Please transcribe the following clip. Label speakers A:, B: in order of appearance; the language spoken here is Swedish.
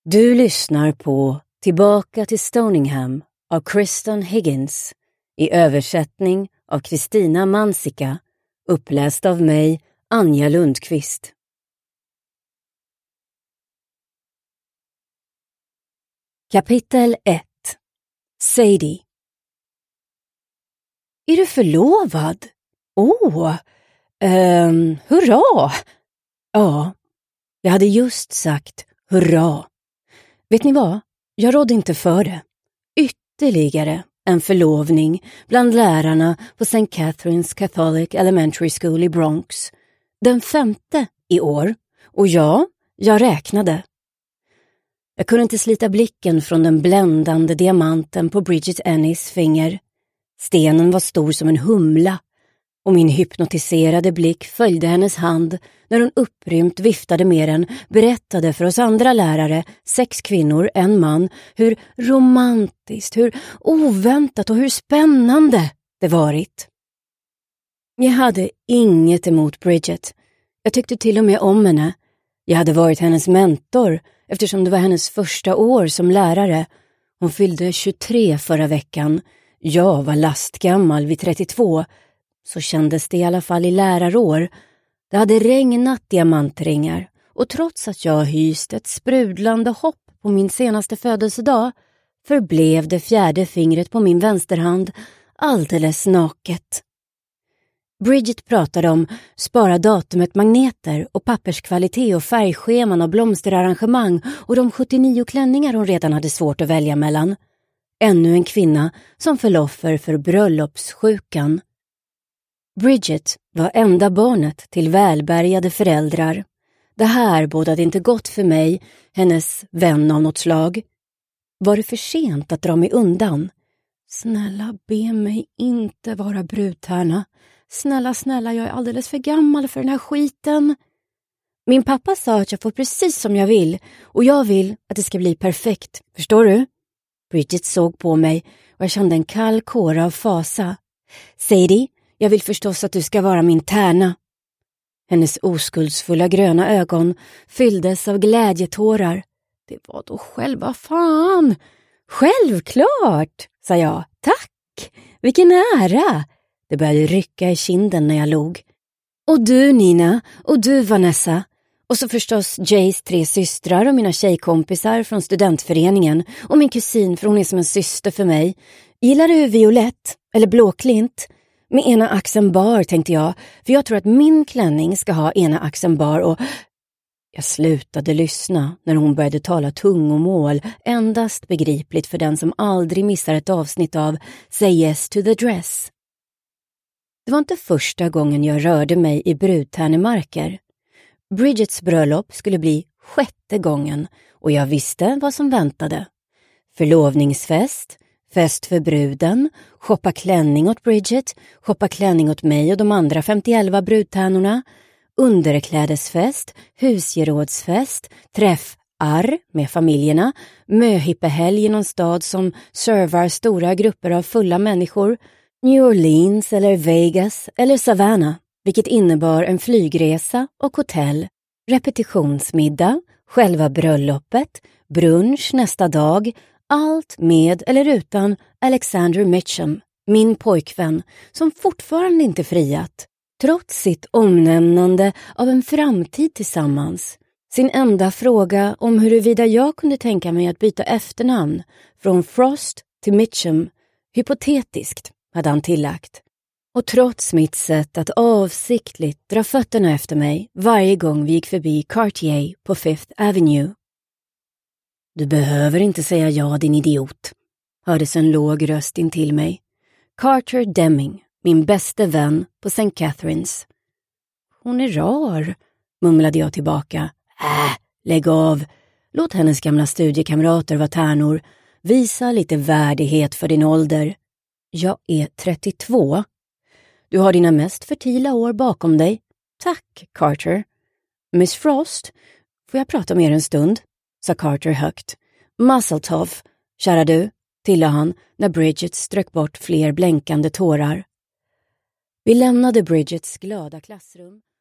A: Du lyssnar på Tillbaka till Stoningham av Kristen Higgins i översättning av Kristina Mansika, uppläst av mig, Anja Lundqvist. Kapitel 1. Sadie. Är du förlovad? Hurra! Ja, jag hade just sagt hurra. Vet ni vad? Jag rådde inte för det. Ytterligare en förlovning bland lärarna på St. Catherine's Catholic Elementary School i Bronx. Den 5:e i år. Och jag räknade. Jag kunde inte slita blicken från den bländande diamanten på Bridget Ennis finger. Stenen var stor som en humla och min hypnotiserade blick följde hennes hand när hon upprymt viftade med den, berättade för oss andra lärare, 6 kvinnor, 1 man, hur romantiskt, hur oväntat och hur spännande det varit. Jag hade inget emot Bridget. Jag tyckte till och med om henne. Jag hade varit hennes mentor eftersom det var hennes första år som lärare. Hon fyllde 23 förra veckan. Jag var lastgammal vid 32. Så kändes det i alla fall i lärarår. Det hade regnat diamantringar och trots att jag hyst ett sprudlande hopp på min senaste födelsedag förblev det 4:e fingret på min vänsterhand alldeles naket. Bridget pratade om spara datumet magneter och papperskvalitet och färgscheman och blomsterarrangemang och de 79 klänningar hon redan hade svårt att välja mellan. Ännu en kvinna som föll offer för bröllopssjukan. Bridget var enda barnet till välbärgade föräldrar. Det här bådade inte gott för mig, hennes vän av något slag. Var det för sent att dra mig undan? Snälla, be mig inte vara brudtärna. Snälla, jag är alldeles för gammal för den här skiten. Min pappa sa att jag får precis som jag vill och jag vill att det ska bli perfekt. Förstår du? Bridget såg på mig och jag kände en kall kåra av fasa. Sadie, jag vill förstås att du ska vara min tärna. Hennes oskuldsfulla gröna ögon fylldes av glädjetårar. Det var då själva fan. Självklart, sa jag. Tack, vilken ära. Det började rycka i kinden när jag log. Och du Nina, och du Vanessa. Och så förstås Jays 3 systrar och mina tjejkompisar från studentföreningen. Och min kusin, för hon är som en syster för mig. Gillar du violett eller blåklint? Med ena axeln bar, tänkte jag. För jag tror att min klänning ska ha ena axeln bar och... Jag slutade lyssna när hon började tala tungomål, endast begripligt för den som aldrig missar ett avsnitt av Say Yes to the Dress. Det var inte första gången jag rörde mig i brudtärnemarker. Bridgets bröllop skulle bli 6:e gången och jag visste vad som väntade. Förlovningsfest, fest för bruden, shoppa klänning åt Bridget, shoppa klänning åt mig och de andra 51 brudtärnorna, underklädesfest, husgerådsfest, träffar med familjerna, möhippehelg i någon stad som servar stora grupper av fulla människor, New Orleans eller Vegas eller Savannah, vilket innebar en flygresa och hotell, repetitionsmiddag, själva bröllopet, brunch nästa dag, allt med eller utan Alexander Mitchum, min pojkvän, som fortfarande inte friat, trots sitt omnämnande av en framtid tillsammans. Sin enda fråga om huruvida jag kunde tänka mig att byta efternamn från Frost till Mitchum, hypotetiskt, hade han tillagt. Och trots mitt sätt att avsiktligt dra fötterna efter mig varje gång vi gick förbi Cartier på Fifth Avenue. Du behöver inte säga ja, din idiot, hördes en låg röst in till mig. Carter Deming, min bästa vän på St. Catherine's. Hon är rar, mumlade jag tillbaka. Lägg av. Låt hennes gamla studiekamrater vara tärnor. Visa lite värdighet för din ålder. Jag är 32. Du har dina mest fertila år bakom dig. Tack, Carter. Miss Frost, får jag prata med er en stund? Sa Carter högt. Musseltov, kära du, tillade han när Bridget strök bort fler blänkande tårar. Vi lämnade Bridgets glada klassrum